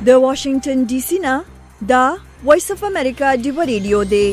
د واشنگټن ډي سي نه دا وایس اف امریکا دی ریډیو دی.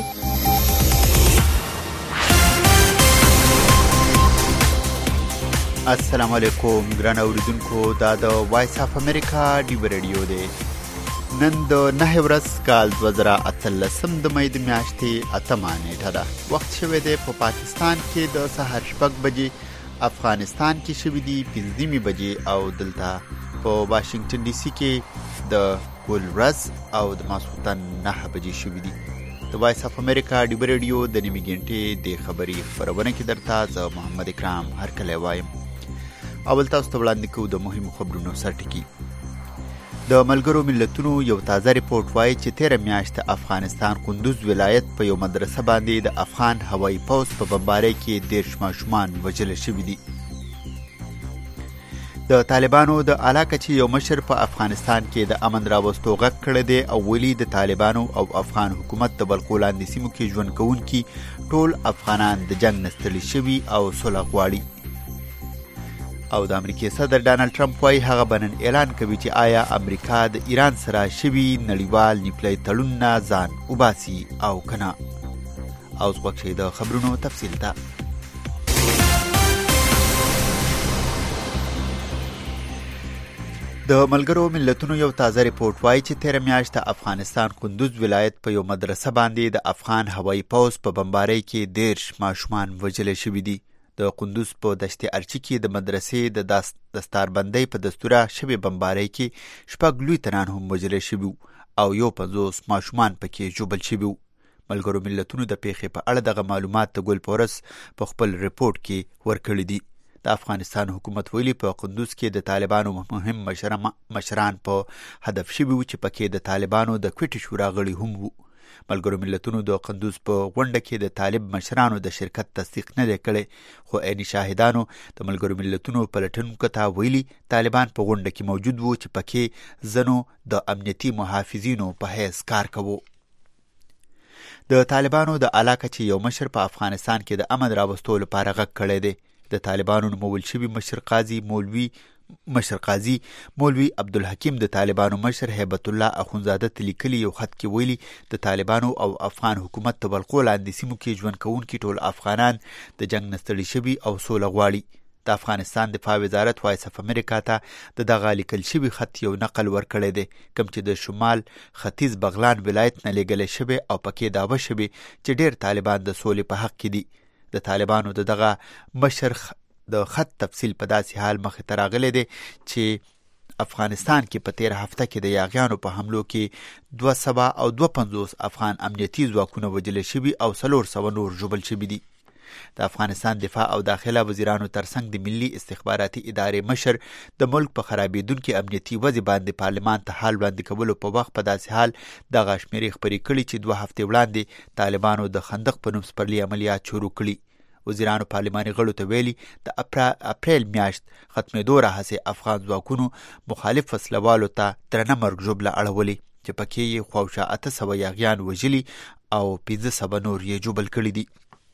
السلام علیکم ګران اوریدونکو، دا د وایس اف امریکا دی ریډیو دی. نن د 9 ورځ کال 2018 د مې د میاشتې 8 نیټه ده. وخت شوی دی په پاکستان کې د سحر 6 بجې، افغانستان کې شوی دی 5 بجې او دلته په واشنگټن ډي سي کې د ګل ورځ او د ماسخوتن 9 بجې شوی دی. د وایس اف امریکا دی ریډیو د نیمه غنټې د خبري خبرونه کې درته زه محمد اکرام هرکلی وایم. اول تاسو ته وړاندې کوو د مهمو خبرونو سرټکی. د ملګرو ملتونو یو تازه ریپورت وایي چې 13 میاشت افغانستان قندوز ولایت په یو مدرسه باندې د افغان هوایي پوځ په بمبارۍ کې 13 ماشومان وژل شوي دي. د طالبانو د اعلی کچې یو مشر په افغانستان کې د امن راوستو غږ کړی دی او ویلي د طالبانو او افغان حکومت د بلخو لاندې سیمو کې ژوند کوونکي ټول افغانان د جنګ نه ستړي شوي او صلح غواړي. او د امریکای صدر ډانلډ ټرمپ وايي هغه بنن اعلان کوي چې آیا امریکا د ایران سره شوي نړیوال نیوکلیري تړون نه ځان وباسي او کنه. او ځوک شي د خبرونو تفصیل ته. د ملګرو ملتونو یو تازه ریپورت وايي چې 13 میاشت افغانستان قندوز ولایت په یو مدرسه باندې د افغان هوایي پوځ په بمبارۍ کې 13 ماشومان وژل شوي دي. د قندوز په دشت ارچی کې د مدرسې د دستاربندۍ په دستوره شوی بمبارۍ کې 6 لوی تنان هم وژل شوي او 50 ماشومان پکې ژوبل شوي. ملګرو ملتونو د پیښې په اړه دغه معلومات د ګل پورس په خپل ریپورت کې ورکړي دي. د افغانستان حکومت ویلي په قندوز کې د طالبانو مهم مشران په هدف شوي وو چې پکې د طالبانو د کوټې شورا غړي هم وو. ملګرو ملتونو د قندوز په غونډه کې د طالب مشرانو د شرکت تصدیق نه دی کړی، خو عیني شاهدانو د ملګرو ملتونو پلټونکو ته ویلي طالبان په غونډه کې موجود وو چې پکې ځنو د امنیتي محافظینو په حیث کار کوو. د طالبانو د اعلی کچې یو مشر په افغانستان کې د امن راوستو لپاره غږ کړی دی. د طالبانو نومول شوي مشر قاضي مولوي عبدالحکیم د طالبانو مشر هیبت الله اخونزاده ته لیکلي یو خط کې ویلي د طالبانو او افغان حکومت د بلخو لاندې سیمو کې ژوند کوونکي ټول افغانان د جنګ نه ستړي شوي او سوله غواړي. د افغانستان دفاع وزارت وایس اف امریکا ته د دغه لیکل شوي خط یو نقل ورکړی دی، کوم چې د شمال ختیځ بغلان ولایت نه لیږلی شوی او پکې دعوه شوی چې ډیر طالبان د سولې په حق کې دي. د طالبانو د دغه مشر د خط تفصیل په داسې حال مخې ته راغلی دی چې افغانستان کې په 13 هفته کې د یاغیانو په حملو کې 252 افغان امنیتي ځواکونه وژل شوي او 400 نور ژوبل شوي دي. د افغانستان دفاع او داخله وزیرانو ترڅنګ د ملي استخباراتي ادارې مشر د ملک په خرابېدونکي امنیتي وضع باندې پارلمان ته حال وړاندې کولو په وخت په داسې حال دغه شمیرې خپرې کړي چې 2 هفتې وړاندې طالبانو د خندق په نوم سپرلي عملیات شروع کړي. وزیرانو پارلماني غړو ته ویلي د اپریل میاشت ختمېدو راهیسې افغان ځواکونو مخالف وسلوالو ته درنه مرګ ژوبله اړولې چې پکې یې خواوشا 800 یاغیان وژلي او 500 نور یې ژوبل کړي دي.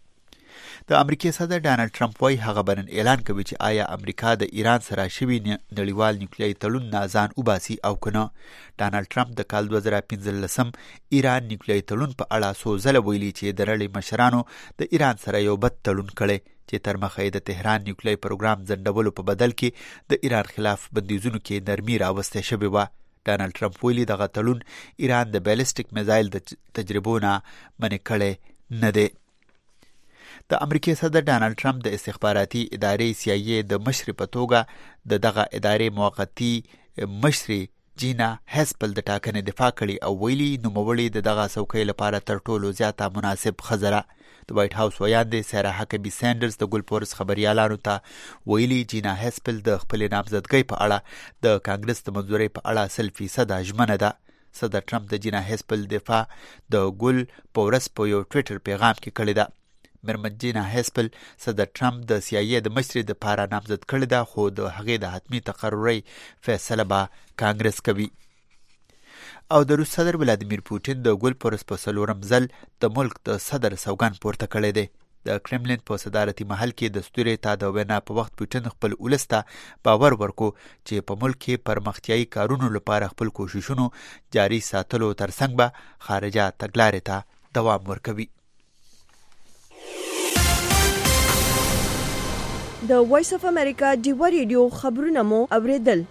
د امریکای صدر ډانلډ ټرمپ وايي هغه بنن اعلان کوي چې آیا امریکا د ایران سره شوي نړیوال نیوکلیري تړون نه ځان وباسي او کنه. ډانلډ ټرمپ د کال 2015 ایران نیوکلیري تړون په اړه څو ځله ویلي چې د نړۍ مشرانو د ایران سره یو بد تړون کړی چې تر مخه د تهران نیوکلیري پروګرام ځنډولو په بدل کې د ایران خلاف بندیزونو کې نرمي راوسته شوې وه. ډانلډ ټرمپ ویلي دغه تړون ایران د بیلسټیک میزایل د تجربو نه منع کړی نه دی. د امریکای صدر ډانلډ ټرمپ د استخباراتي ادارې CIA د مشر په توګه د دغه ادارې موقتی مشر جینا هسپل د ټاکنې دفاع کړي او ویلي نوموړي د دغه څوکۍ لپاره تر ټولو زیاته مناسب ښځه. د وایټ هاوس ویاندې سارا هکبي سینډرز د ګل پورس خبريالانو ته ویلي جینا هسپل د خپل نامزدګۍ په اړه د کانګرس د منځوري په اړه 100% ژمنه ده. صدر ټرمپ د جینا هسپل دفاع د ګل پورس په یو ټویټر پیغام کې کړی ده. مرمن جینا هسپل صدر ټرمپ د CIA د مشر د پاره نامزد کړی ده، خو د هغې د حتمی تقرري فیصله به کانګرس کوي. او د روس صدر ولادیمیر پوتین د ګل پورس په 4م ځل د ملک د صدر سوګند پورته کړی دی. د کرملین په صدارتي محل کې دستوري ته د وینا په وخت پوټین خپل ولس ته باور ورکو چې په ملک کې پرمختیایي کارونو لپاره خپل کوششونو جاري ساتلو ترڅنګ به خارجه تګلارې ته دوام ورکوي. د وایس اف امریکا ډیوا ریډیو خبرونه مو اوریدل.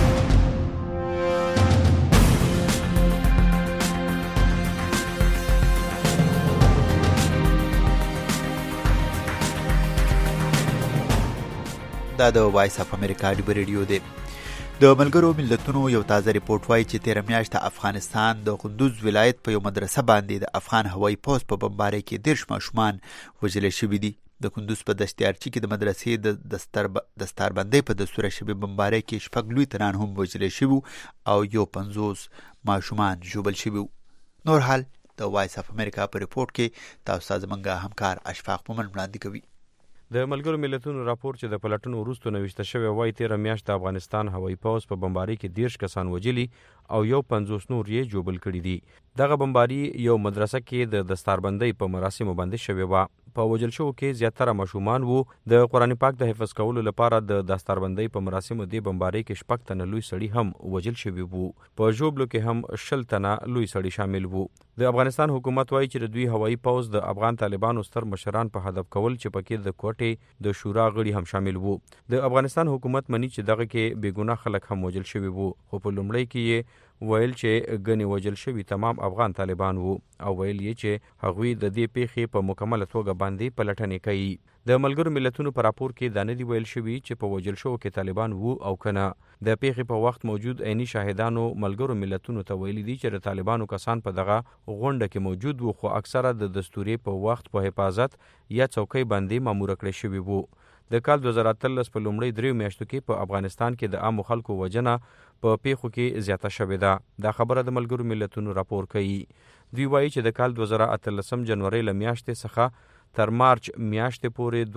دا د وایس اف امریکا ډیوا ریډیو دی. د ملګرو ملتونو یو تازه ریپورت وایي چې تیره میاشت افغانستان د قندوز ولایت په یو مدرسه باندې د افغان هوایي پوځ په بمبارۍ کې 10 ماشومان وژل شوي دي. د کندوز په دشتیارچي کې د مدرسې د دستاربندۍ په دستوره شوې بمبارۍ کې 6 لوی تران هم وژل شوي او 50 ماشومان ژوبل شوي. نور حال د وایس اف امریکا په ریپورت کې تاسو ته زموږ همکار اشفاق مومن وړاندې کوي. د ملګرو ملتونو راپور چې د پلټنو وروسته نوشته شوی وایي تیره میاشت د افغانستان هوایي پوځ په بمبارۍ کې 10 کسان وژلي او 50 نور یې ژوبل کړي دي. دغه بمباري یو مدرسه کې د دستاربندۍ په مراسمو باندې شوې وه. په وژل شوو کې زیاتره ماشومان وو. د قرآن پاک د حفظ کولو لپاره د دستاربندۍ په مراسمو د بمبارۍ کې 6 تنه لوی سړي هم وژل شوي وو. په ژوبلو کې هم 10 تنه لوی سړي شامل وو. د افغانستان حکومت وایي چې د دوی هوایي پوځ د افغان طالبانو ستر مشران په هدف کول چې پکې د کوټې د شورا غړي هم شامل وو. د افغانستان حکومت مني چې دغه کې بېګناه خلک هم وژل شوي وو، خو په لومړی کې یې ویل چې ګنې وژل شوي تمام افغان طالبان وو او ویل یې چې هغوی د دې پیښې په مکمله توګه باندې پلټنې کوي. د ملګرو ملتونو په راپور کې دا نه دي ویل شوي چې په وژل شوو کې طالبان وو او کنه. د پیښې په وخت موجود عیني شاهدانو ملګرو ملتونو ته ویلي دي چې د طالبانو کسان په دغه غونډه کې موجود وو، خو اکثره د دستوري په وخت په حفاظت یا څوکۍ باندې ماموره کړی شوي وو. د کال 2013 په لومړۍ 3 میاشتو کې په افغانستان کې د عامو خلکو وژنه په پیښو کې زیاته شوې ده. دا خبره د ملګرو ملتونو راپور کوي. دوی وایي چې د کال 2013 جنوري له میاشتې څخه تر مارچ میاشتې پورې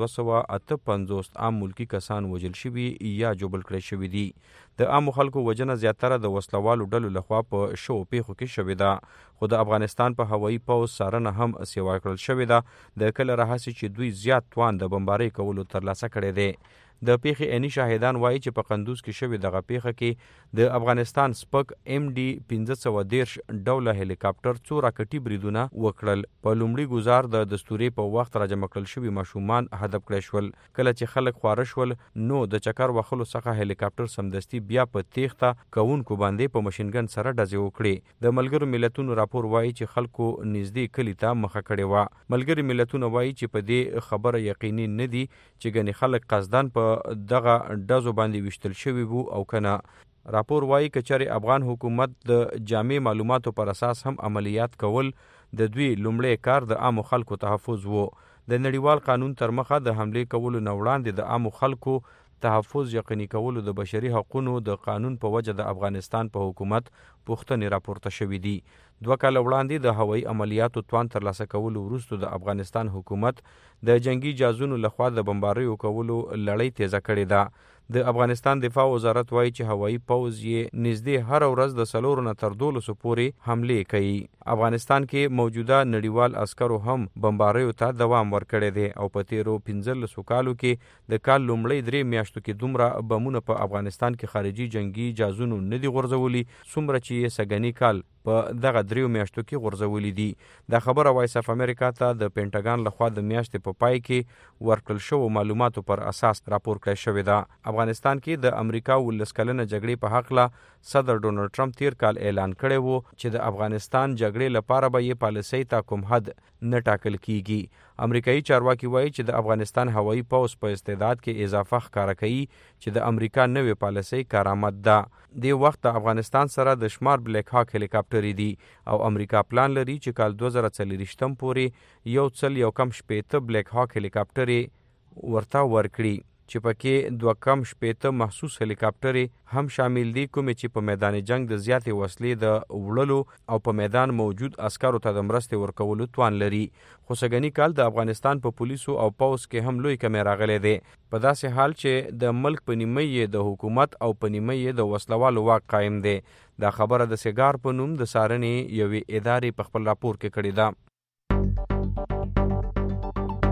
2258 عام ملکی کسان وژل شوي یا ژوبل کړی شوي دي. د عامو خلکو وژنه زیاتره د وسلوالو ډلو لخوا په شوو پیښو کې شوې ده، خو د افغانستان په هوایي پوځ څارنه هم سیوا کړل شوې ده. د کله راهیسې چې دوی زیات توان د بمبارۍ کولو ترلاسه کړی دی. د پیښې عیني شاهدان وایي چې په قندوز کې شوې دغه پیښه کې د افغانستان سپک MD 1513 ډوله هلیکاپټر څو راکټي بریدونه وکړل. په لومړي ګزار د دستوري په وخت راجمع کړل شوي ماشومان هدف کړی شول. کله چې خلک خواره شول نو د چکر وهلو څخه هلیکاپټر سمدستي بیا په تیښته کوونکو باندې په ماشینګن سره ډزې وکړې. د ملګرو ملتونو راپور وایي چې خلکو نږدې کلي ته مخه کړې وه. ملګري ملتونه وایي چې په دې خبره یقیني نه دي چې ګنې خلک قصدن په دغه ډزو باندې وشتل شوي وو او کنه. راپور وایي که چېرې افغان حکومت د جامع معلوماتو پر اساس هم عملیات کول د دوی لومړی کار د عامو خلکو تحفظ وو. د نړیوال قانون تر مخه د حملې کولو نه وړاندې د عامو خلکو تحفظ یقیني کولو د بشري حقوقو د قانون په وجه د افغانستان په حکومت پوښتنې راپورته شوې دي. 2 کاله وړاندې د هوایي عملیاتو توان ترلاسه کولو وروسته د افغانستان حکومت د جنگي جازونو لخوا د بمباریو کولو لړۍ تیزه کړې ده. د افغانستان دفاع وزارت وایي چې هوایي پوځ یې نږدې هر ورځ د 4 نه تر 12 پورې حملې کوي. افغانستان کې موجوده نړیوال عسکرو هم بمباریو ته دوام ورکړی دی او په تیرو 15 کالو کې د کال لومړۍ 3 میاشتو کې دومره بمونه په افغانستان کې خارجي جنگي جازونو نه دي غورځولي څومره چې یې سږني کال په دغه 3 میاشتو کې غورځولي دي. دا خبره وایس اف امریکا ته د پینټاګان لخوا د میاشتې په پای کې ورکړل شوو معلوماتو پر اساس راپور کړی شوې ده. افغانستان کې د امریکا 19 کلنه جګړې په حق صدر ډونالډ ټرمپ تیر کال اعلان کړی وو چې د افغانستان جګړې لپاره به یې پالیسۍ ته کوم حد نه ټاکل کیږي. امریکایي چارواکي وایي چې د افغانستان هوایي پوځ په استعداد کې اضافه ښکاره کوي چې د امریکا نوې پالیسۍ کارآمد ده. د وخت د افغانستان سره د شمار بلیک هاک هلیکاپټر دي او امریکا پلان لري چې کال 2040 پورې یو څل یو کم 80 بلیک هاک هلیکاپټر ورته ورکړي چې پکې 2 محسوس هلیکاپټر هم شامل دي کومې چې په میدان جنگ د زیاتې وسلې د وړلو او په میدان موجود عسکرو ته د مرستې ورکولو توان لري. خو سږني کال د افغانستان په پولیسو او پوځ کې هم لوی کمی راغلی دی، په داسې حال چې د ملک په نیمه یې د حکومت او په نیمه یې د وسلوالو واک قایم دی. دا خبره د سیګار په نوم د څارنې یوې ادارې په خپل راپور کې کړې ده.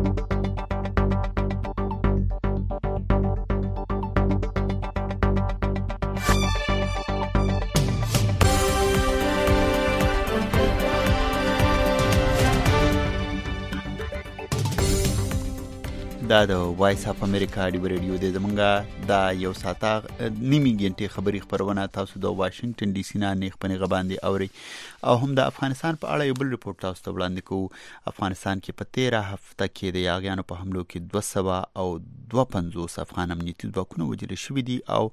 دا د وایس اف امریکا ډیو ریډیو د زمونږه دا یو ساعته نیمه غنټه خبري خبرونه تاسو د واشنگټن ډي سي نه نیخ پنې غباندي اوري او هم د افغانستان په اړه یو بل ریپورت تاسو ته وړاندې کوو. افغانستان کې په 13 هفته کې د یاغیانو په حملو کې 200 او 250 افغان امنیتي ځواکونه وژل شوي دي او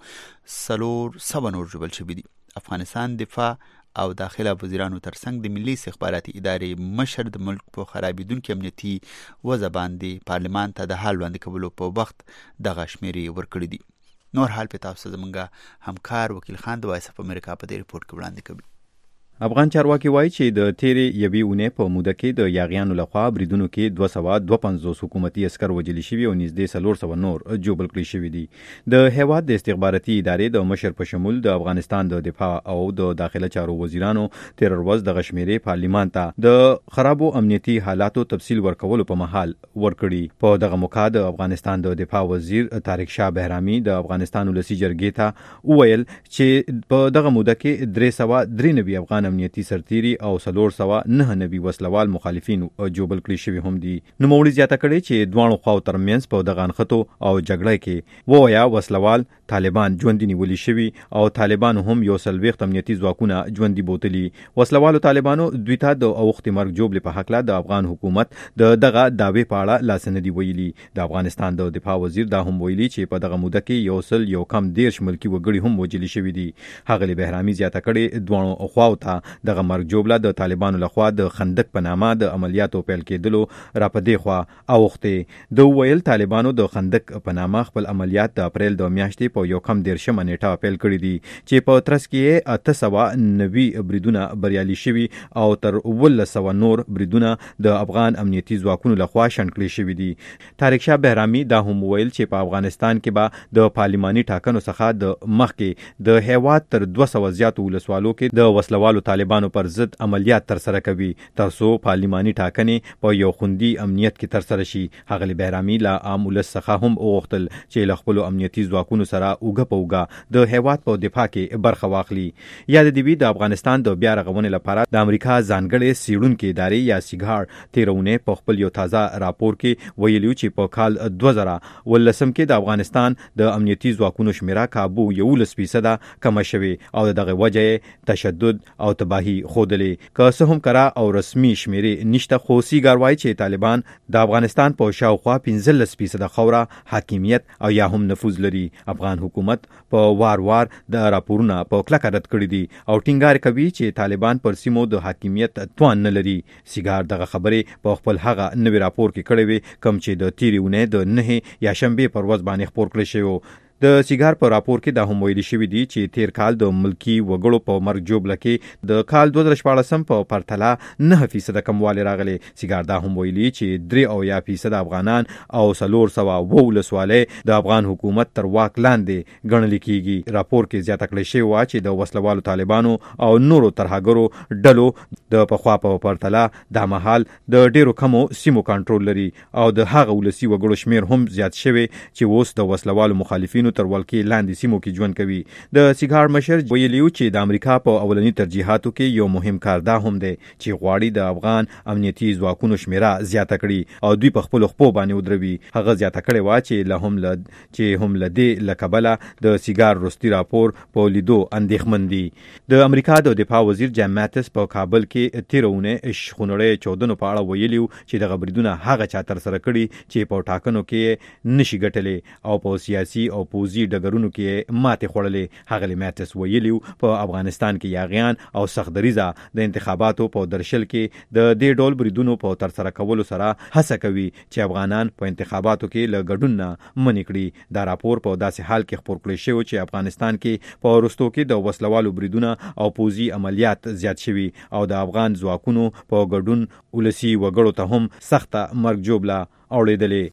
400 نور ژوبل شوي دي. افغانستان دفاع او داخله وزیرانو ترڅنګ د ملي استخباراتي ادارې مشر د ملک په خرابېدونکي امنیتي وضع باندې پارلمان ته د حال وړاندې کولو په وخت دغه شمیرې ورکړي دي. نور حال په تاسو زمونږ همکار وکیل خان د وایس اف امریکا په دې ریپورت کې وړاندې کوي. افغان چارواکي وایي چې د تیرې یوې اونۍ په موده کې د یاغیانو لخوا بریدونو کې 252 حکومتي عسکر وژل شوي او نږدې 400 نور ژوبل کړي شوي دي. د هیواد د استخباراتي ادارې د مشر په شمول د افغانستان د دفاع او د داخله چارو وزیرانو تیر ورځ د غشمیرې پارلیمان ته د خرابو امنیتي حالاتو تفصیل ورکولو په محل ورکړي. په دغه موقع د افغانستان د دفاع وزیر طارق شاه بهرامي د افغانستان ولسی جرګې ته وویل چې په دغه موده کې 393 افغان امنیتي سرتیري او 409 وسلوال مخالفین جوبل کړي شوي هم دي. نوموړي زیاته کړې چې دواړو خواو ترمنځ په دغه انخته او جګړه کې وویا وسلوال طالبان ژوندي نیولي شوي او طالبانو هم یو 40 امنیتي ځواکونه ژوندي بوتلي. وسلوالو طالبانو دوی ته د اوخت مرګ جوبل په حق له د افغان حکومت د دغه داوی په اړه لاسندي ویلي. د افغانستان د دفاع وزیر دا هم ویلي چې په دغه موده کې یو کم 10 ملکی وګړي هم وژل شوي دي. ښاغلي بهرامي زیاته کړې دواړو خواو ته دغه مرګ جوبله د طالبانو لخوا د خندق په نامه د عملیاتو پیل کېدلو را پدې خوا اوخته. د ویل طالبانو د خندق په نامه خپل عملیات د اپریل د میاشتې په یو کم 13 نیټه پیل کړی دي چې په ترڅ کې 890 بریدونه بریالي شوي او تر 1100 نور بریدونه د افغان امنیتي ځواکونو لخوا شنډ شوي دي. طارق شاه بهرامي دا هم ویل چې په افغانستان کې به د پارلماني ټاکنو څخه د مخکې د هیواد تر 200 زیاتو ولسوالو کې د وسلوالو طالبانو پر ضد عملیات ترسره کوي ترڅو پارلماني ټاکنې په یو خوندي امنیت کې ترسره شي. ښاغلي بهرامي له عام ولس څخه هم وغوښتل چې له خپلو امنیتي ځواکونو سره اوږه په اوږه د هیواد په دفاع کې برخه واخلي. یاد دې وي د افغانستان د بیا رغونې لپاره د امریکا ځانګړې څیړونکې ادارې یا سیګار تیرونه په خپل یو تازه راپور کې ویلي چې په کال 2019 کې د افغانستان د امنیتي ځواکونو شمیره کابو 11% کمه شوې او دغه وجه تشدد او تباہی خودلې. که څه هم کرا او رسمي شمیرې نشته خو سیګار وایي چې طالبان د افغانستان په شاوخوا 15% خوره حاکمیت او یا هم نفوذ لري. افغان حکومت په وار د راپورونه په کلکه رد کړی دي او ټینګار کوي چې طالبان پر سیمو د حاکمیت توان نه لري. سیګار دغه خبرې په خپل هغه نوی راپور کې کړی وي کوم چې د تیرې اونۍ د 9 یا شنبه پر ورځ باندې خبر کړی شوی. د سیګار په راپور کې دا هم ویلي شوی دی چې تیر کال د ملکی وګړو په مرګ جوبله کې د کال 2014 په پرتله 9% کموالی راغلی. سیګار دا هم ویلي چې 3% افغانان او 400 ولسوالۍ د افغان حکومت تر واک لاندې ګڼل کیږي. راپور کې زیاته کړی شوی و چې د وسلوالو طالبانو او نورو ترهګرو ډلو د پخوا په پرتله د مهال د ډیرو کمو سیمو کنټرول لري او د هغه ولسی وګړو شمیر هم زیات شوی چې اوس د وسلوالو مخالفینو تر ولکې لاندې سیمو کې ژوند کوي. د سیګار مشر ویلیو چې د امریکا په اولنی ترجیحاتو کې یو مهم کار دا هم دی چې غواړي د افغان امنیتي ځواکونو شمیره زیاته کړي او دوی په خپل خپو باندې ودروي. هغه زیاته کړې و چې هم له دې لکبله د سیګار رستي راپور په لیدو اندېښمن دي. د امریکا د دفاع وزیر جیم ماتس په کابل کې تیرونه خونړۍ چودنو په اړه ویلیو چې د خبردونه هغه چا تر سره کړي چې په ټاکنو کې نشي ګټلې او په سیاسي او پوزي ډګرونو کې ماتې خوړلې. ښاغلي ماتس ویلیو په افغانستان کې یاغیان او سختدریزه د انتخاباتو په درشل کې د دې ډول بریدونو په ترسره کولو سره هڅه کوي چې افغانان په انتخاباتو کې له ګډون نه منې کړي. دا راپور په داسې حال کې خپور کړی شوی چې افغانستان کې په وروستو کې د وسلوالو بریدونه او پوزي عملیات زیات شوي او د افغان ځواکونو په ګډون ولسی وګړو ته هم سخته مرګ جوبله اوړېدلې.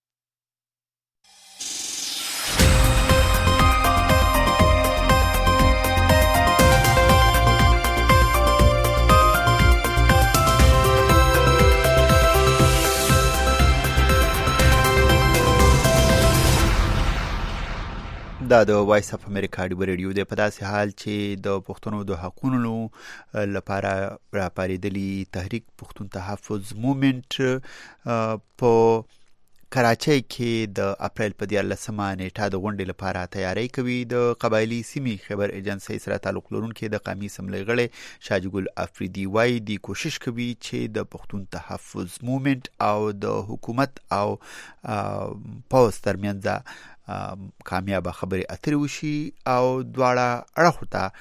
دا د وایس اف امریکا ډیو ریډیو د په داسې حال چې د پښتنو د حقوقو لپاره راپارېدلي تحریک پښتون تحفظ موومېنټ په کراچۍ کې د اپریل په 14مه نیټه د غونډې لپاره تیاری کوي. د قبایلی سیمې خبر ایجنسی سره تعلق لرونکي د قومي اسمبلی غړی شاجګل افریدي وایي د کوشش کوي چې د پښتون تحفظ موومنت او د حکومت او پوز ترمنځ کامیابه خبرې اترې وشي او دواړه اړخو ته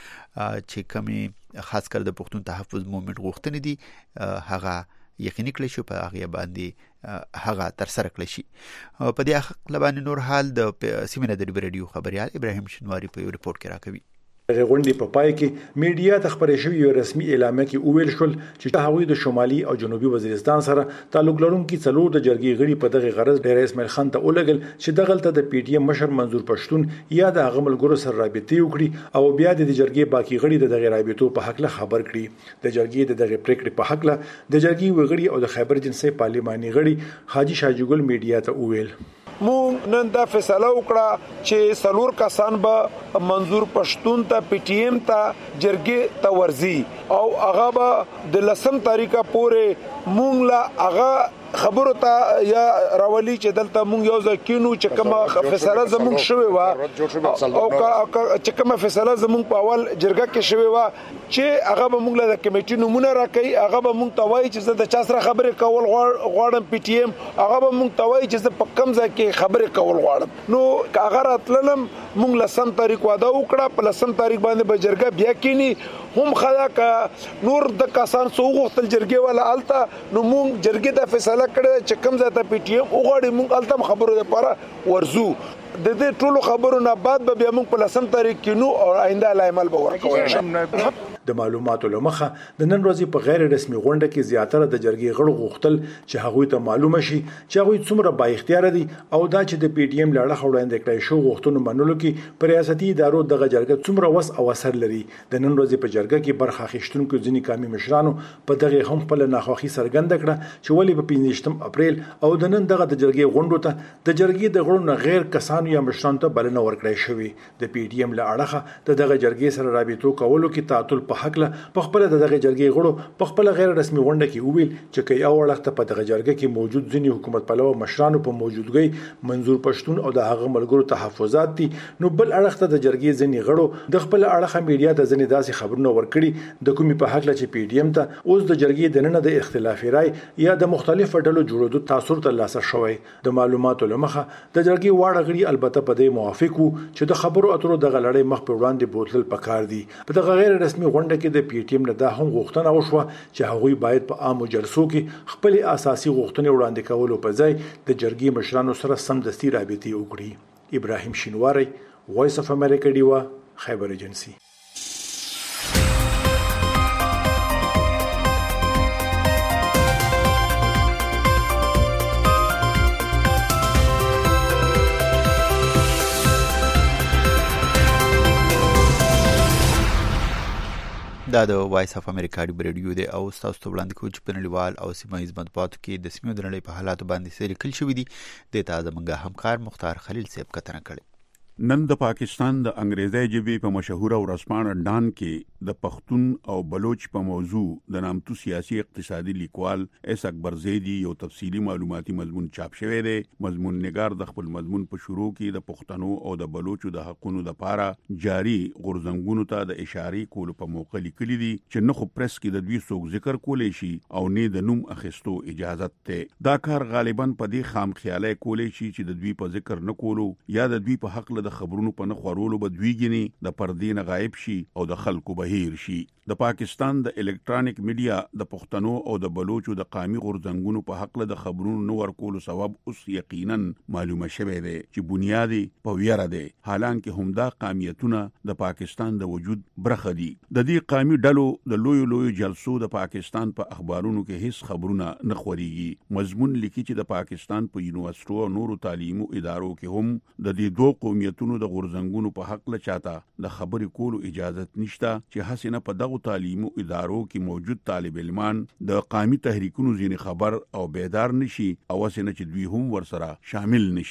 چې کومې خاص کر د پښتون تحفظ موومنت غوښتنې دي هغه یقیني کړی شو په هغه باندې هغه تر سره کړی شي. په دې اخر باندې نور حال د سیمه د ریډیو خبريال ابراهیم شنواری په یو رپورت کې راکوي. غونډې په پای کې میډیا ته خبرې شوې یو رسمي اعلامیه کې وویل شول چې هغوی د شمالي او جنوبي وزیرستان سره تعلق لرونکي څلور د جرګې غړي په دغه غرض ډیر اسماعیل خان ته ولګل چې دغلته د پی ټی ایم مشر منظور پښتون یا د هغه ملګرو سره رابطې وکړي او بیا د جرګې باقي غړي د دغه رابطو په حق له خبر کړي. د جرګې د دغه پریکړې په حق له د جرګې وغړي او د خیبر جنسي پارلماني غړي حاجی شاجګل میډیا ته وویل مونږ نن دا فیصله وکړه چې سلور کسان به منظور پښتون ته پی ټی ایم ته جرګې ته ورزي او هغه به د 10 تاریخه پورې مونږ لا هغه خبرو ته یا راولي چې دلته مونږ یو ځکینو چې کومه فیصله زمونږ شوی و او چې کومه فیصله زمونږ په اول جرګه کې شوی و چې هغه به مونږ له کمیټې نمونه راکړي هغه به مونږ ته وایي چې زه د چا سره خبرې کول غواړم پی ټی ایم هغه به مونږ ته وایي چې زه په کوم ځای کې خبرې کول غواړم. نو هغه راتللم مونږ له 10 تاریخ واده وکړه په 10 تاریخ باندې به جرګه بیا کینی هم خدا کا نور د کسان سو غوښتل جرګې ولا الته نو مونږ جرګې ته فیصله کړه چې کوم ځای ته پی ټی ایم وغواړي مونږ الته خبرو لپاره ورزو. د دې ټولو خبرو نه بعد به بیا موږ په 10 تاریخ کې نو او آینده علایمل به ورکوو. د معلوماتو لمخه د نن ورځې په غیر رسمي غونډه کې زیاتره د جرګې غړو غوښتل چې هغوی ته معلومه شي چې هغوی څومره با اختیار دي او دا چې د پی ټی ایم لاړه وړاندې کړی شو غوښتنو منلو کې پر ریاستي ادارو دغه جرګه څومره وس او اثر لري. د نن ورځې په جرګه کې برخه اخیستونکو ځینې قومي مشرانو په دغه هم خپل ناخوښي څرګنده کړه چې ولې په 15 اپریل او د نن دغه د جرګې غونډو ته د جرګې د غړو نه غیر کسانو یا مشرانو ته بلنه ورکړی شوې. د پی ټی ایم له اړخه د دغه جرګې سره رابطو کولو کې تعطل په حق له په خپل د دغه جرګې غړو په خپل غیر رسمي غونډه کې وویل چې کې یو وخت په دغه جرګه کې موجود ځینې حکومت پلوه مشرانو په موجودګۍ منظور پښتون او د هغه ملګرو تحفظات دي. نو بل اړخ ته د جرګې ځینې غړو د خپل اړخه میډیا ته ځینې داسې خبرونه ورکړي د کومي په حق له چې پی ټی ایم ته اوس د جرګې د نن د اختلافي رائے یا د مختلفو ډلو جوړېدو تاثیر ترلاسه شوی. د معلوماتو لمخه د جرګې واړه غړي البته په دې موافق وو چې د خبرو اترو د غلړې مخ په وړاندې بوتل پکار دي. په دغه غیر رسمي غونډه کې د پی ټی ایم نه دا هم غوښتنه وشوه چې هغوی باید په عامو جلسو کې خپل اساسي غوښتنې وړاندې کولو په ځای د جرګې مشرانو سره سمدستي رابطې وکړي. ابراهیم شینواری وایس اف امریکا ډیوا خیبر ایجنسی. دا د وایس اف امریکا ریډیو دی او تاسو ته وړاندې کوم چې په نړیوال او سیمه ییز مطبوعاتو کې د سیمې د نړۍ په حالاتو باندې څه لیکل شوي دي د تازه منګه همکار مختار خلیل صاحب کتنه کړې. نن د پاکستان د انګریزي ژبې په مشهوره ورځپاڼه ډان کې د پښتون او بلوچ په موضوع د نامتو سیاسي اقتصادي لیکوال اس اکبر زیدی یو تفصیلی معلوماتي مضمون چاپ شوی دی. مضمون نگار د خپل مضمون په شروع کې د پښتنو او د بلوچو د حقونو لپاره جاری غورځنګونو ته د اشارې کولو په موقع لیکلي دي چې نه خو پریس کې د دوی څوک ذکر کولی شي او نه د نوم اخیستو اجازه ته. دا کار غالبا په دې خام خیالي کولی شي چې د دوی په ذکر نه کولو یا د دوی په حق له خبرونو په نه خورولو بدویګنی د پردې نه غایب شي او د خلکو بهیر شي. د پاکستان د الکترونیک میډیا د پښتنو او د بلوچو د قومي غورځنګونو په حق له د خبرونو نو ورکولو سبب اوس یقینا معلومه شوه دی چې بنیادی په ویره دی، حالانکه همدا قومیتونه د پاکستان د وجود برخه دي. د دې قومي ډلو د لوی جلسو د پاکستان په اخبارونو کې هیڅ خبرونه نه خوريږي. مضمون لیکي چې د پاکستان په یونیورسيټو او نورو تعلیمي ادارو کې هم د دې دوه قومیتونو د غورځنګونو په حق له چاته د خبرې کولو اجازه نشته چې حسنه په دغه تعلیمي ادارو کې موجود طالب علمان د قومي تحریکونو ځینې خبر او بیدار نشي او حسنه چې دوی هم ورسره شامل نشي.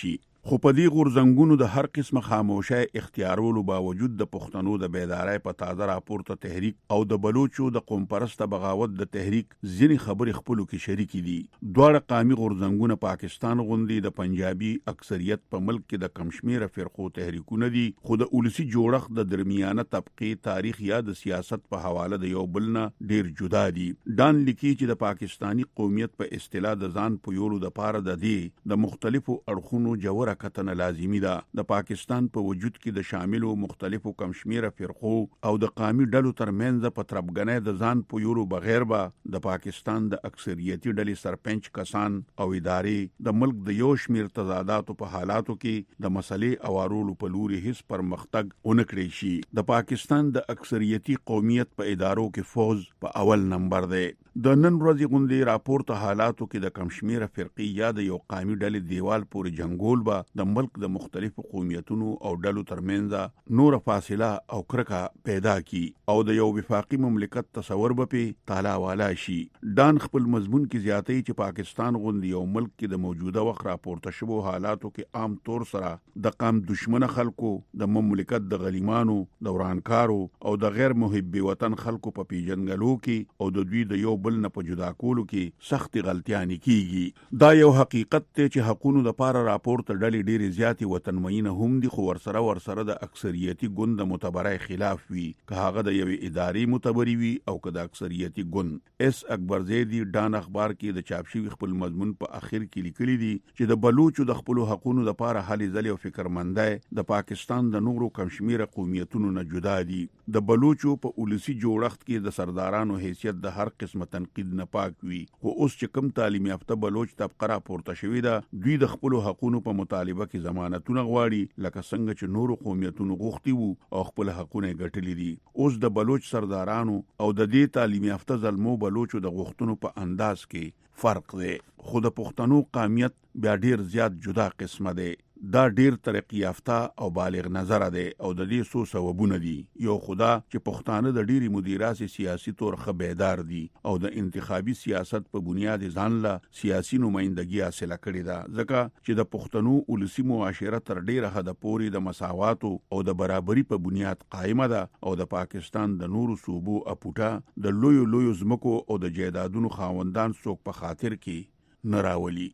خو په دې غورځنګونو د هر قسمه خاموشۍ اختیارولو باوجود د پښتنو د بیدارۍ په تازه راپورته تحریک او د بلوچو د قوم پرسته بغاوت د تحریک ځینې خبرې خپلو کې شریکې دي. دواړه قامي غورځنګونه پاکستان غوندې د پنجابي اکثریت په ملک کې د کمشمیره فرقو تحریکونه دي، خو د ولسی جوړښت د درمیانه طبقه تاریخ یا د سیاست په حواله د یو بل نه ډیر جدا دي. ډان لیکي چې د پاکستانی قومیت په اصطلاح د ځان پویولو د پاره د دې د مختلفو اړخونو جوړه کتنه لازمی ده. د پاکستان په وجود کې د شاملو مختلفو کمشمیره فرقو او د قومي ډلو ترمنځ په تربګنۍ د ځان پویولو بغیر به د پاکستان د اکثریتي ډلې سرپنچ کسان او ادارې د ملک د یو شمیر تضاداتو په حالاتو کې د مسلې اوارولو په لوري هیڅ پرمختګ ونه کړی شي. د پاکستان د اکثریتي قومیت په ادارو کې فوز په اول نمبر دی. د نن ورځې غوندې راپورته حالاتو کې د کمشمیره فرقې یا د یو قومي ډلې دیوال پورې جنگول به د ملک د مختلفو قومیتونو او ډلو ترمنځ نور فاصله او کرکه پیدا کی او د یو وفاقي مملکت تصور به په تالا والا شي. ډان خپل مضمون کې زیاتې چې پاکستان غوندې یو ملک کې د موجوده وخت راپورته شوو حالاتو کې عام طور سره د قوم دشمن خلکو، د مملکت د غلیمانو، د ورانکارو او د غیر محب وطن خلکو په پیژنګلو کې او د دوی د یو بل نه په جدا کولو کې سخت غلطیانې کیږي. دا یو حقیقت دی چې حقونو د پاره راپورته ډلې ډېرې زیاتې وطنمینه هم دي، خو ورسره د اکثریتي ګوند د متبرای خلاف وي، که هغه د یوې ادارې متبري وي او که د اکثریتي ګوند. اس اکبر زیدی ډان اخبار کې د چاپ شوي خپل مضمون په اخر کې لیکلي دي چې د بلوچو د خپل حقونو د پاره هلې ځلې او فکرمندۍ د پاکستان د نورو کمشمیره قومیتونو نه جدا دي. د بلوچو په ولسی جوړښت کې د سردارانو حیثیت د هر قسمه تنقید نه پاک وي، خو اوس چې کم تعلیم یافته بلوچ طبقه راپورته شوې ده، دوی د خپل حقونو په مطالبه کې ضمانتونه غواړي، لکه څنګه چې نورو قومیتونو غوښتي وو او خپل حقونه ګټلي دي. اوس د بلوچ سردارانو او د دې تعلیم یافته زلمو بلوچو د غوښتنو په انداز کې فرق دی، خو د پښتنو قومیت بیا ډیر زیات جدا قسمه دی. دا ډیر ترقی یافته او بالغ نظر دی او د دې څو سببونه دي. یو خدا چې پښتانه د ډیری مدیراسي سیاسي تور خبردار دي او د انتخابي سیاست په بنیاد ځان له سیاسي نمائندګي حاصله کړې ده، ځکه چې د پښتنو ولسی معاشره تر ډیره حد پورې د مساوات او د برابرۍ په بنیاد قائمه ده او د پاکستان د نورو صوبو اپوټا د لویو ځمکو او د جایدادونو خاوندان څوک په خاطر کې نه راولي.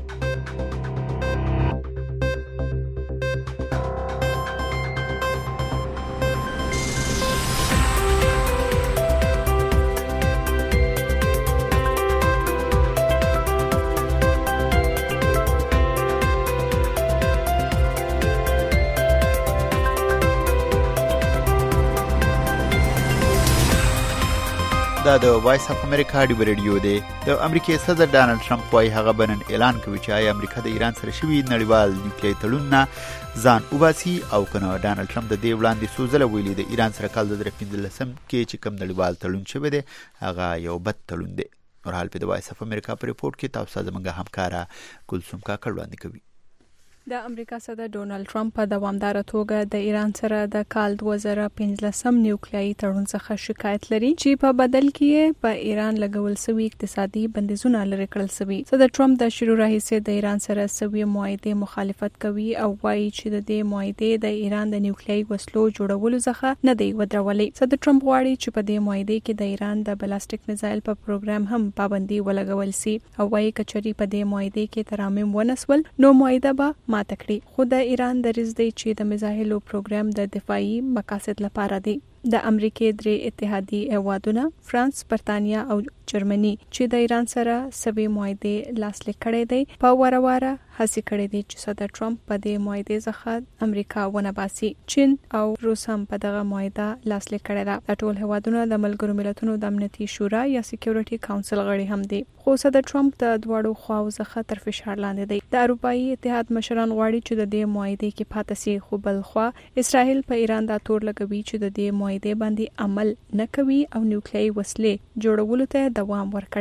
دا د وایس اف امریکا ډیو ریډیو دی. د امریکای صدر ډانلډ ټرمپ وايي هغه بنن اعلان کوي چې امریکا د ایران سره شوی نړیوال نیوکلیري تړون نه ځان وباسي او کنه. ډانلډ ټرمپ د دې وړاندې سوزله ویلي د ایران سره کال 2015 کې چې کوم نړیوال تړون شوی دی هغه یو بد تړون دی. نور حال په د وایس اف امریکا په ریپورت کې تاسو زموږ همکارا کلثوم کاکړ وړاندې کوي. د امریکا صدر ډونالد ټرمپ په دوامدار توګه د ایران سره د کال 2015 نیوکلیري تړون څخه شکایت لري چې په بدل کې په ایران لګول شوی اقتصادي بندیزونه لري کړل شوی. صدر ټرمپ د شروع راهیسې د ایران سره سوي معاهده مخالفت کوي او وايي چې د دې معاهده د ایران د نیوکلیري وسلو جوړولو څخه نه دی ودرولې. صدر ټرمپ غواړي چې په دې معاهده کې د ایران د بلاسټیک میزایل په پروګرام هم پابندي ولګول شي او وايي کچري په دې معاهده کې ترامیم ونسول نو معاهده به ماته کړي. خو د ایران دریځ دی چې د میزایلو پروګرام د دفاعي مقاصد لپاره دی. د امریکای درې اتحادي هیوادونه فرانس، برتانیا او جرمني چې د ایران سره سوي معاهده لاسلیک کړي دي په ورواره هڅه کړې دي چې صدر ټرمپ په دې معاهده څخه امریکا ونه باسي. چین او روس هم په دغه معاهده لاسلیک کړي ده. د ټول هیوادونو د ملګرو ملتونو د امنیتي شورا یا سکیورټي کونسل غړي هم دي. خو صدر ټرمپ د دواړو خواو څخه تر فشار لاندې دی. د اروپאי اتحاد مشران غواړي چې د دې معاهده کې پاتې شي، خو بل خوا اسرائیل په ایران دا تور لګوي چې د دې معاهده باندې عمل نه کوي او نیوکلیري وسلې جوړولو ته دوام ورکړي دي.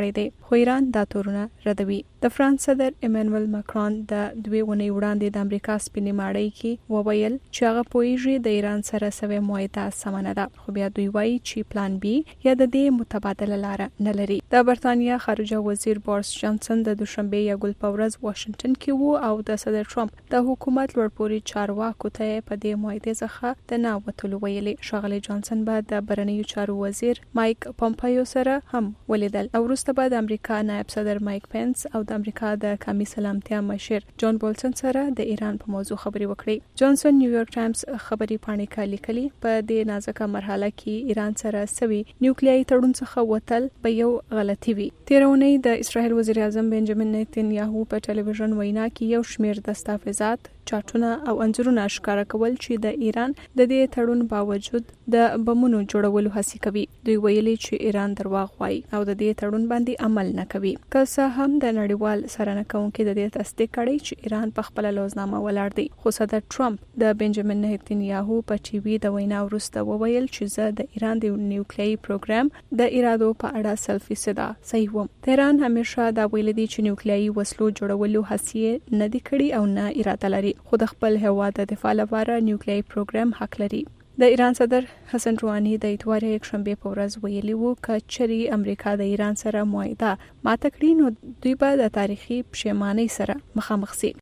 خو ایران دا تورونه ردوي. د فرانس صدر ایمانوئل ماکرون د 2 ونې وړاندې د امریکا سپینې ماڼۍ کې وویل چې هغه پوهیږي د ایران سره سوي معاهده سمه نه ده، خو بیا دوی وایي چې پلان بی یا د دې متبادله لار نه لري. د برتانیا خارجه وزیر بوریس جانسن د دوشنبه یګل په ورځ واشنگټن کې وو او د صدر ټرمپ د حکومت لوړپوړي چارواکو ته په دې معاهده څخه د ناوتلو ویلي. ښاغلی جانسن به د بهرنیو چارو وزیر مایک پومپیو سره هم ولیدل او وروسته به د امریکا نائب صدر مایک پنس او د امریکا د قومي سلامتیا مشر جان بولټن سره د ایران په موضوع خبرې وکړي. جانسن نیویارک ټایمز خبري پاڼې کې لیکلي په دې نازکه مرحله کې ایران سره سوي نیوکلیایي تړون څخه وتل به یو غلطي وي. تیرونی د اسرائیل وزیر اعظم بنجامین نتنیاهو په ټلویزیون وینا کې یو شمېر دستاویزات، چاټونه او انځورونه ښکاره کول چې د ایران د دې تړون باوجود د بمونو جوړولو هڅه کوي. دوی ویلي چې ایران درواغ وایي او د دې تړون باندې عمل نه کوي. که څه هم د نړیوال سره کوونکي د دې تصدیق کړي چې ایران په خپل لوزنامه ولاړ دی، خو صدر ټرمپ د بنجامین نتنیاهو په ټي وي د وینا وروسته وویل چې زه د ایران د نیوکلیایي پروګرام د ارادو په اړه 100% صحیح وم. تهران همیشه دا ویلي دی چې نیوکلیایي وسلو جوړولو هڅه نه دی کړې او نه اراده لري، خو د خپل هیواد د دفاع لپاره نیوکلیایي پروګرام حق لري. د ایران صدر حسن روحاني د اتوار یکشنبه په ورځ ویلي وو چې چری امریکا د ایران سره معاهده ماته کړي نو دوی به د تاریخي پښیمانۍ سره مخامخ شي.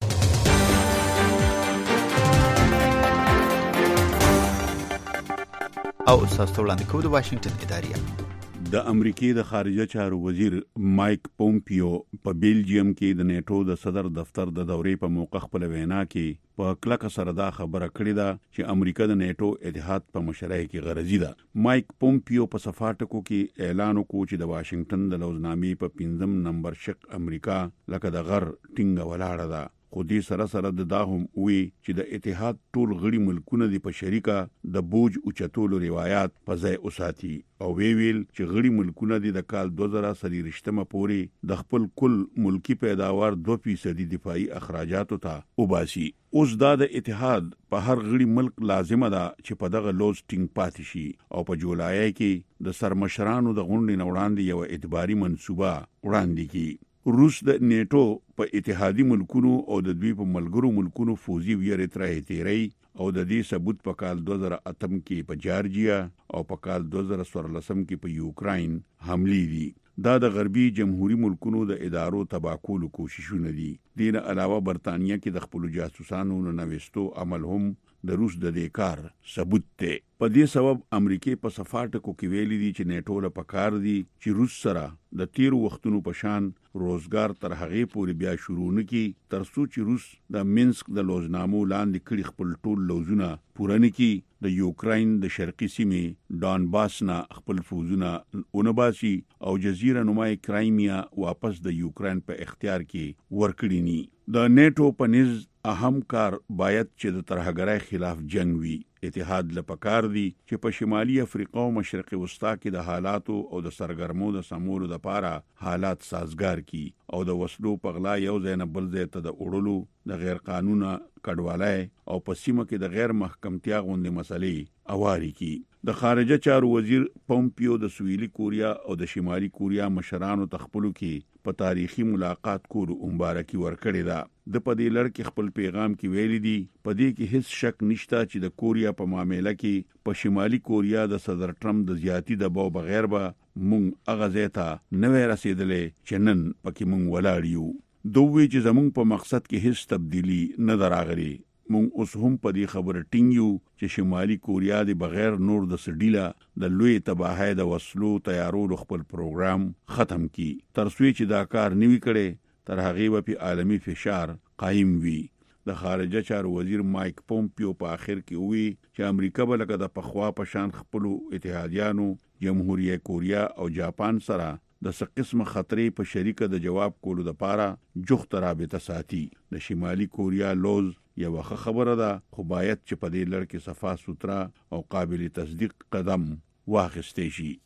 او تاسو وړاندې کوو د واشنگټن ادارې. د امریکای د خارجه چارو وزیر مایک پومپیو په بیلجیم کې د نیټو د صدر دفتر د دورې په موقع خپل وینا کې په کلکه سره دا خبره کړې ده چې امریکا د نیټو اتحاد په مشرۍ کې غرضی ده. مایک پومپیو په صفاټکو کې اعلان وکړ چې د واشنگټن د لوزنامې په 5 نمبر شق امریکا لکه د غر ټینګه ولاړه ده. خو دې سره سره د هم وی چې د اتحاد ټول غړي ملکونه د په شریکه د بوج اوچتولو روایت په ځای اوساتي او ویل چې غړي ملکونه د کال 2023 پورې د خپل کل ملکی پیداوار 2% دفاعي اخراجاتو ته وباسي. اوس دا د اتحاد په هر غړي ملک لازمه ده چې په دغه لوز ټینګ پاتې شي او په جولای کې د سرمشرانو د غونډې وړاندې یو اعتباري منصوبه وړاندې کړي. روس د نیټو په اتحادي ملکونو او د دوی په ملګرو ملکونو فوزي ویری تیری او د دې ثبوت په کال 2008 کې په جارجیا او په کال 2014 کې په یوکراین حملې دي. دا د غربي جمهوریت ملکونو د ادارو تباکولو کوششونه دي. دین علاوه برتانیې کې د خپل جاسوسانو نوښتو عمل هم د روس د دې کار ثبوت دی. په دې سبب امریکای په صفاټکو کې ویلي دي چې نیټو له پکار دي چې روس سره د تیر وختونو په شان روزګار تر هغه پورې بیا شروع نکي تر څو چې روس د مینسک د لوزنامو لاندې کړي خپل ټول لوزونه پوره نکي. د یوکراین د شرقي سیمې ډانباس نه خپل فوزونه اونباسي او جزیره نمای کرایمیا واپس د یوکراین په اختیار کې ورکړي ني. د نیټو په نيز اهم کار باید چې د ترهګرۍ خلاف جنگ وي. اتحاد لپاره دی چې په شمالي افریقا او مشرق وسطا کې د حالاتو او د سرګرمو د سمولو لپاره حالات سازگار کی او د وسلو په غلا یو ځای نه بل ځای ته د اورلو د غیر قانونه کډوالای او په سیمه کې د غیر محکمتیا غونډې مسلې اواري کی. د خارجه چارو وزیر پومپیو د سویلي کوریا او د شمالي کوریا مشرانو تخپلو کې په تاریخي ملاقات کولو مبارکي ورکړې ده. د پدې لړ کې خپل پیغام کې ویلي دي پدې کې هیڅ شک نشته چې د کوریا په معاملې کې په شمالي کوریا د صدر ټرمپ د زیاتی دباو بغیر به مونږ هغه ځای ته نوې رسیدلې چې نن پکې مونږ ولاړ یو. دوی چې زمونږ په مقصد کې هیڅ تبدیلی نه دراغلي. مونږ اوس هم په دې خبره ټینګ یو چې شمالي کوریا د بغیر نور د سډیلا د لوی تباہی د وسلو تیارولو خپل پروګرام ختم کی. تر څو چې دا کار نیوي کړي تر هغه په عالمی فشار قائم وي. د خارجه چارو وزیر مایک پومپیو په اخر کې وی چې امریکا به لکه د پخوا په شان خپل اتحادیانو جمهوریت کوریا او جاپان سره د قسمه خطرې په شریکه د جواب کولو لپاره جوخت رابطه ساتي. د شمالي کوریا لوز یو خبره ده خو باید چې په دې لړ کې صفا سوترا او قابل تصدیق قدم واخیستې شي.